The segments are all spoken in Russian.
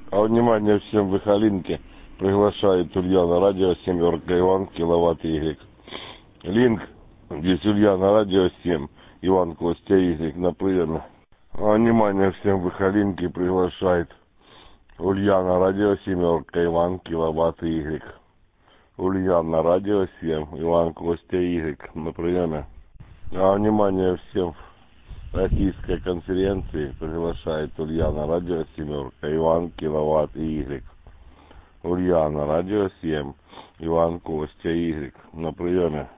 А внимание всем Выхолинки. Приглашает Ульяна Радио, семерка Иван, киловатт Y. Линк. Здесь Ульяна Радио 7. Иван Костя Y на приеме. А внимание всем Выхолинки. Приглашает Ульяна Радио, семерка Иван, киловатт Y. Ульяна Радио 7. Иван Костя Y на приеме. А внимание всем российской конференции приглашает Ульяна Радио семерка Иван киловатт Y. Ульяна Радио 7. Иван Костя Y на приеме.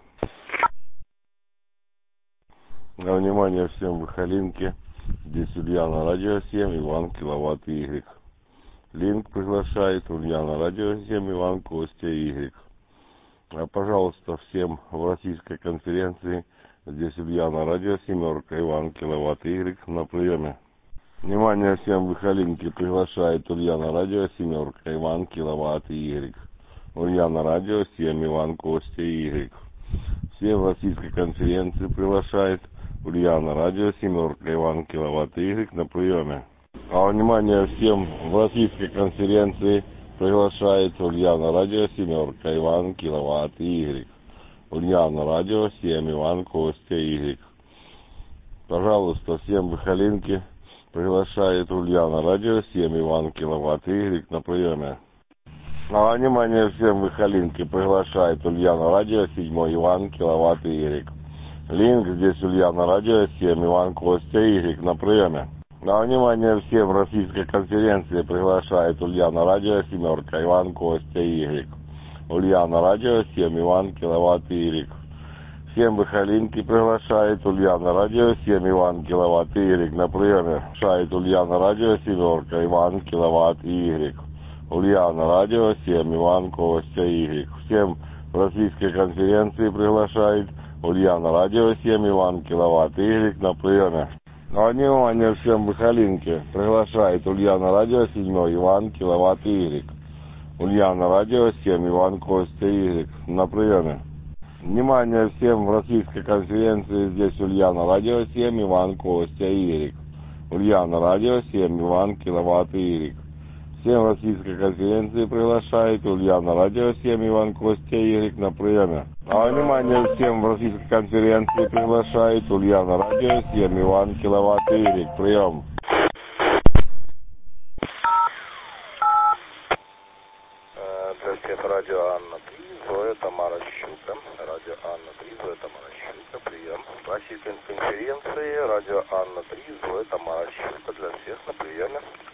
На внимание всем Выхолинки. Здесь Ульяна Радио 7. Иван киловатт Y. Линк приглашает Ульяна Радио 7. Иван Костя Y. А пожалуйста, всем в российской конференции. Здесь Ульяна Радио семерка Иван киловатт Y на приеме. Внимание всем Выхолинки. Приглашает Ульяна Радио семерка Иван киловатт Y. Ульяна Радио 7 Иван Костя Y. Всем в российской конференции приглашает Ульяна Радио семерка Иван киловатт Y на приеме. А внимание всем в российской конференции приглашает Ульяна Радио семерка Иван киловатт Y. Ульяна Радио 7 Иван Костя Y. Пожалуйста, всем Выхолинки. Приглашает Ульяна Радио 7 Иван киловатт Y на приеме. А внимание всем Выхолинки. Приглашает Ульяна Радио 7 Иван киловатт Y. Линк здесь Ульяна Радио 7 Иван Костя Y на приеме. А внимание всем российской конференции приглашает Ульяна Радио семерка Иван Костя Y. Ульяна Радио 7 Иван киловатт Y. Всем Выхолинки приглашает Ульяна Радио 7 Иван киловатт Y на приеме. Приглашает Ульяна Радио семерка Иван киловатт Y. Ульяна Радио 7 Иван Костя Y. Всем в российской конференции приглашает Ульяна Радио 7 Иван киловатт Y на приеме. А внимание всем Выхолинки. Приглашает Ульяна Радио 7 Иван киловатт Y. Ульяна Радио 7 Иван Костя Y на приеме. Внимание всем в российской конференции. Здесь Ульяна Радио 7 Иван Костя Y. Ульяна Радио 7 Иван киловатт Y. Всем в российской конференции приглашает Ульяна Радио 7 Иван Костя Y на приеме. А внимание всем в российской конференции приглашает Ульяна Радио 7 Иван киловатт Y. Прием. Здравствуйте, радио Анна-3, Зоя, Тамара Щука. Радио Анна-3, Зоя, Тамара Щука, прием. Российской конференции, радио Анна-3, Зоя, Тамара Щука, для всех на приеме.